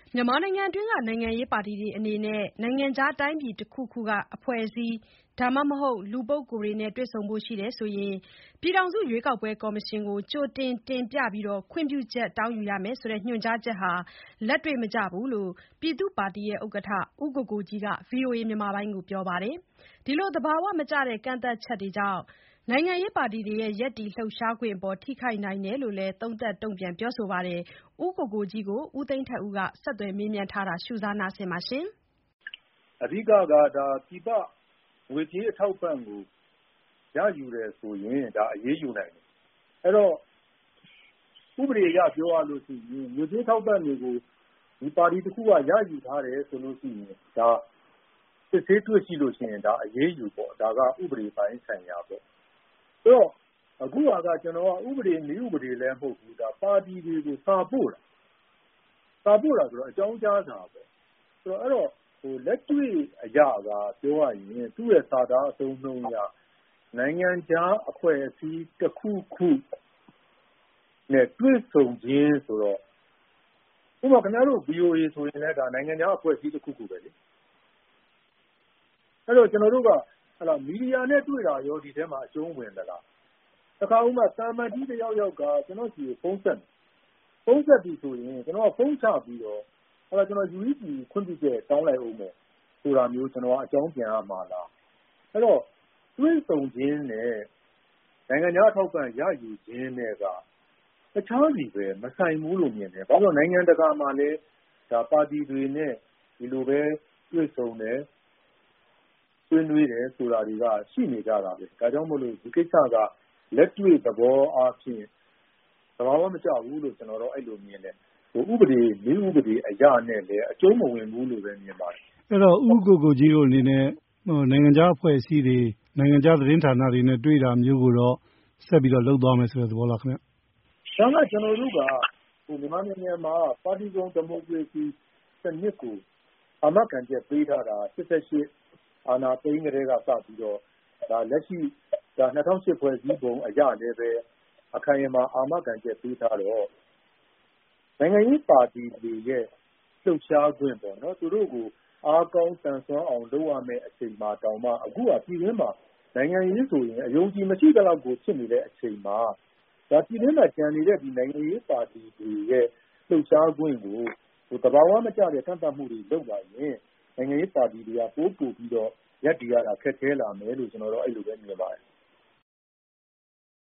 မြန်မာနိုင်ငံအတွင်းက နိုင်ငံရေးပါတီတွေအနေနဲ့ နိုင်ငံခြားတိုင်းပြည်တခုခုက အဖွဲ့အစည်း ဒါမှမဟုတ် လူပုဂ္ဂိုလ်တွေနဲ့ တွေ့ဆုံဖို့ရှိရင် ပြည်ထောင်စုရွေးကောက်ပွဲကော်မရှင်ကို ကြိုတင်တင်ပြခွင့်ပြုချက်တောင်းယူရမယ်ဆိုတဲ့ ညွှန်ကြားချက်ဟာ လက်တွေ့မကျဘူးလို့ ပြည်သူ့ပါတီဥက္ကဋ္ဌ ဦးကိုကိုကြီးက ဗွီအိုအေကိုပြောပါတယ်။ ဒီလို သဘာဝမကျတဲ့ ကန့်သတ်ချက်တွေကြောင့် နိုင်ငံရေးပါတီတွေရဲ့ ရပ်တည်လှုပ်ရှားခွင့်အပေါ် ထိခိုက်နိုင်တယ်လို့လည်း သုံးသပ်တုံ့ပြန်ပြောဆိုပါတယ်။ ဦးကိုကိုကြီးကို ဦးသိန်းထက်ဦးက ဆက်သွယ်မေးမြန်းထားပါတယ်။အဓိကက ပြည်ပငွေကြေးအထောက်အပံ့ကိုရယူတယ်ဆိုရင်အရေးယူနိုင်တယ်။အဲ့တော့ဥပဒေအရပြောရလို့ရှိရင်ငွေကြေးထောက်ပံ့တွေကိုဒီပါတီတစ်ခုကရယူထားတယ်ဆိုလို့ရှိရင်စစ်ဆေးတွေ့ရှိလို့ရှိရင်အရေးယူပေါ့။ဒါကဥပဒေပိုင်းဆိုင်ရာပေါ့။ဆိုတော့အခုကကျွန်တော်ကဥပဒေနည်းဥပဒေလည်းမဟုတ်ဘူး။ပါတီတွေကိုစာပို့တာဆိုတော့အကြောင်းကြားစာပေါ့။ဆိုတော့အဲ့တော့လက်တွေ့အရကပြောရရင်သူ့ရဲ့စာသားအသုံးနှုန်းအရနိုင်ငံခြားအဖွဲ့အစည်းတစ်ခုခုနဲ့တွေ့ဆုံခြင်းဆိုတော့ဥပမာခင်ဗျားတို့ VOA ဆိုရင်လည်းနိုင်ငံခြားအဖွဲ့အစည်းတစ်ခုခုပဲလေ။အဲ့တော့ကျွန်တော်တို့ကမီဒီယာနဲ့တွေ့တာရောဒီထဲမှာအကျုံးဝင်သလား။တစ်ခါဥပမာသံအမတ်ကြီးတစ်ယောက်ကကျွန်တော်စီကိုဖုန်းဆက်ပြီဆိုရင်ကျွန်တော်ကဖုန်းချပြီးတော့ကျွန်တော် UEC ခွင့်ပြုချက်တောင်းလိုက်ဦးမယ်ဆိုတာမျိုးကျွန်တော်ကအကြောင်းပြန်ရမှာလား။အဲ့တော့တွေ့ဆုံခြင်းနဲ့နိုင်ငံခြားအထောက်အပံ့ရယူခြင်းနဲ့ကတခြားစီပဲမဆိုင်ဘူးလို့မြင်တယ်။ဘာလို့နိုင်ငံတကာမှာလည်းပါတီတွေနဲ့ဒီလိုပဲတွေ့ဆုံတယ်ဆွေးနွေးတယ်ဆိုတာတွေကရှိနေကြတာပဲ။ဒါကြောင့်မို့လို့ဒီကိစ္စကလက်တွေ့သဘောအားဖြင့်သဘာဝမကျဘူးလို့ကျွန်တော်တော့အဲ့လိုမြင်တယ်။ဥပဒေနည်းဥပဒေအရနဲ့လည်းအကျုံးမဝင်ဘူးလို့ပဲမြင်ပါတယ်။အဲ့တော့ဦးကိုကိုကြီးတို့အနေနဲ့နိုင်ငံခြားအဖွဲ့အစည်းတွေနိုင်ငံခြားသတင်းဌာနတွေနဲ့တွေ့တာမျိုးကိုတော့ဆက်ပြီးတော့လုပ်သွားမယ်ဆိုတဲ့သဘောလားခင်ဗျ။ဒါကကျွန်တော်တို့ကမြန်မာနိုင်ငံမှာပါတီစုံဒီမိုကရေစီစနစ်ကိုအာမခံချက်ပေးထားတာ88အာဏာသိမ်းကလေးကစပြီးတော့လက်ရှိ2008ဖွဲ့စည်းပုံအရလည်းပဲအခိုင်အမာအာမခံချက်ပေးထားတော့နိုင်ငံရေးပါတီတွေရဲ့လှုပ်ရှားခွင့်ပေါ့နော်သူတို့ကိုအားကောင်းတန်ဆွမ်းအောင်လုပ်ရမယ့်အချိန်မှာတောင်မှအခုကပြည်တွင်းမှာနိုင်ငံရေးဆိုရင်အယုံကြည်မရှိတဲ့လောက်ကိုဖြစ်နေတဲ့အချိန်မှာပြည်တွင်းမှာကျန်နေတဲ့ဒီနိုင်ငံရေးပါတီတွေရဲ့လှုပ်ရှားခွင့်ကိုသဘာဝမကျတဲ့ကန့်သတ်မှုတွေလုပ်လာရင်နိုင်ငံရေးပါတီတွေကပို့ပြီးတော့ရပ်တည်ရတာခက်ခဲလာမယ်လို့ကျွန်တော်တို့အဲ့လိုပဲမြင်ပါတယ်